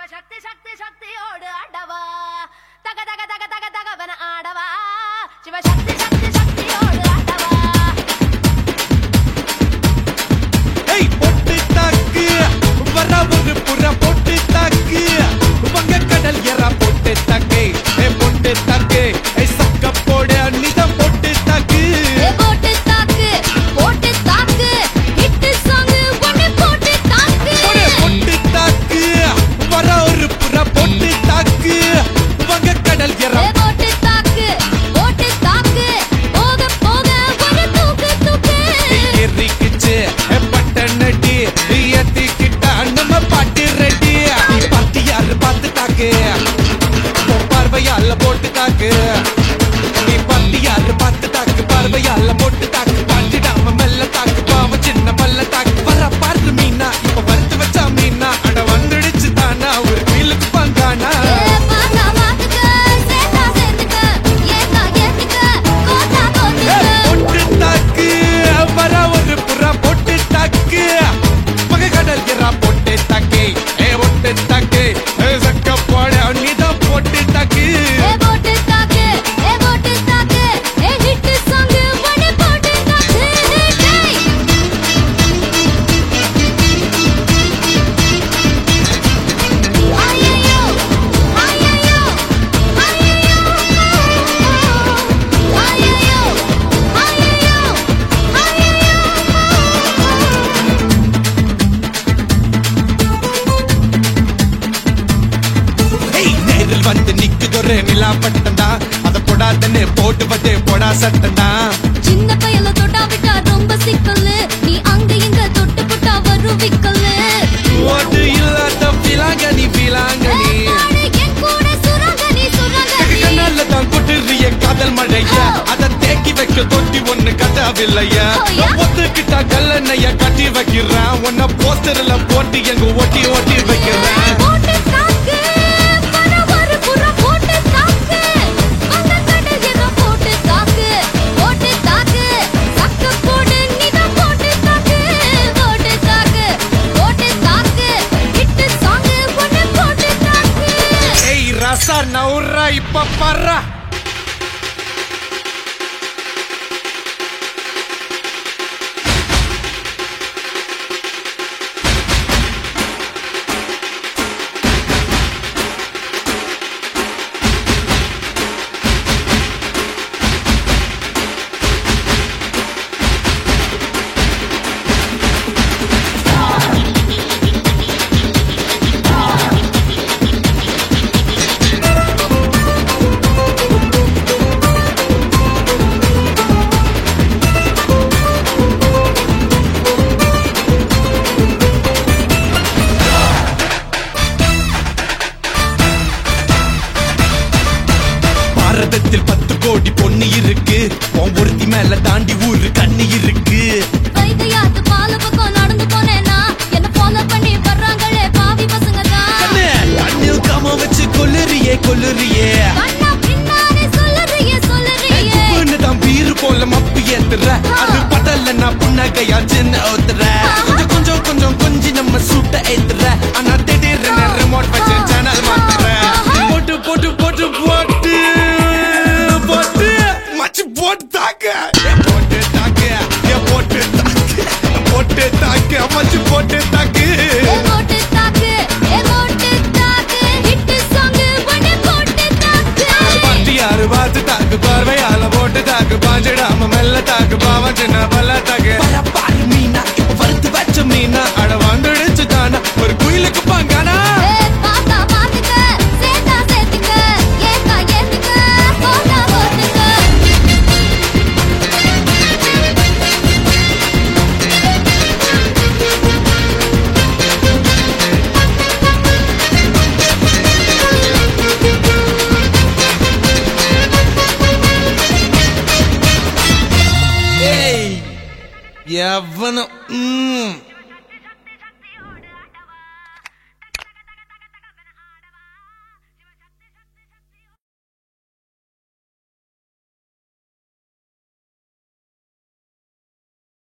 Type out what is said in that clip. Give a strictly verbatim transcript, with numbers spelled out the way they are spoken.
சக்தி சக்தி சக்தியோடு ஆடவா தக தக தக தக தகவன ஆடவா சிவசக்தி சக்தி சக்தியோடு ஆடவா ஏய் பொட்டு தாக்கு வர ஒரு புற பொட்டு தாக்கு வங்க கடல் எற பொட்டு தாக்கு ஏ பொட்டு தாக்கு ஏ சக்க போட நிதம் பொட்டு தாக்கு ஏ பொட்டு தாக்கு பொட்டு தாக்கு ஹிட் சாங் ஒன்னு பொட்டு தாக்கு பொட்டு தாக்கு வர ஒரு புற பொட்டு தாக்கு வங்க கடல் எற ஏ பொட்டு தாக்கு பொட்டு தாக்கு போக போக ஒரு தூக்கு தூக்கு ஏறிக்கிச்சு பட்டனடி ஏத்திக்கிட்டா நம்ம பாட்டு ரெடி நீ பாட்டு யாரு பார்த்து தாக்கு பார்வையால போட்டு தாக்கு நீ பாட்டு யாரு பார்த்து தாக்கு பார்வையால போட்டு தாக்கு பாட்டிடாம மெல்ல தாக்கு பாவ சின்ன பல்ல தாக்கு வர பாரு மீனா இப்ப வறுத்து வச்சா மீனா அட வந்துடுச்சு தானா ஒரு வீலுக்கு பங்கானா ஏ பாத்தா பாத்துக்க சேதா சேத்துக்க ஏதா ஏத்துக்க கோதா கோத்துக்க பொட்டு தாக்கு வர ஒரு புறா பொட்டு தாக்கு மக கடல் எறா பொட்டு தாக்கு ஏ பொட்டு தாக்கு ஏ சக்க போட நீதான் பொட்டு தாக்கு ஏ பொட்டு தாக்கு ஏ பொட்டு தாக்கு ஏ ஹிட் சாங் ஒன்னு பொட்டு தாக்கு டேய் ஐயோ ஐயோ ஐயோ ஐயோ ஐயோ ஏய் நேரில் வந்து நிக்குதொரு நிலா பட்டண்டா அத போடாதன்னு போட்டுவதே போடா சட்டண்டா சின்ன பையல தொட்டா விட்டா ரொம்ப சிக்கல்லு நீ அங்க இங்க தொட்டு புட்டா வரும் விக்கல்லு ஓட்டு இல்லாத பிலாங்க நீ பிலாங்க நீ பாடு என் கூட சுரங்க நீ சுரங்க நீ கண்ணால தான் கொட்டுறிய காதல் மழைய அத தேக்கி வைக்க தொட்டி ஒண்ணு கதாவில்லைய ஓயா? ஒத்துக்கிட்டா கல்லணைய கட்டி வைக்கிறேன் உன்ன போஸ்டர்ல போட்டு எங்க ஒட்டி ஒட்டி வைக்கிறேன் போட்டு தாக்கு வர ஒரு புற போட்டு தாக்கு வந்த கடல் எற போட்டு தாக்கு போட்டு தாக்கு சக்க போடு நீதான் போட்டு தாக்கு போட்டு தாக்கு போட்டு தாக்கு ஹிட் சாங் ஒன்னு போட்டு தாக்கு ஏய் ரசா நவுரா இப்ப பர்றா பாரதத்தில் பத்து கோடி பொண்ணு இருக்கு உன் ஒருத்தி மேல தாண்டி ஊரு கண்ணு இருக்கு வைகையாத்து பால பக்கம் நடந்து போனேனா என்ன ஃபாலோ பண்ணி வர்றாங்களே பாவி பசங்க தான் கண்ணு கண்ணில் காம வச்சு கொல்லுறியே கொல்லுறியே கண்ணா பின்னாடி சொல்லுறியே சொல்லுறியே தான் பீரு போல மப்பு ஏத்துற அது படல நான் புன்னகையா சின்ன ஊத்துற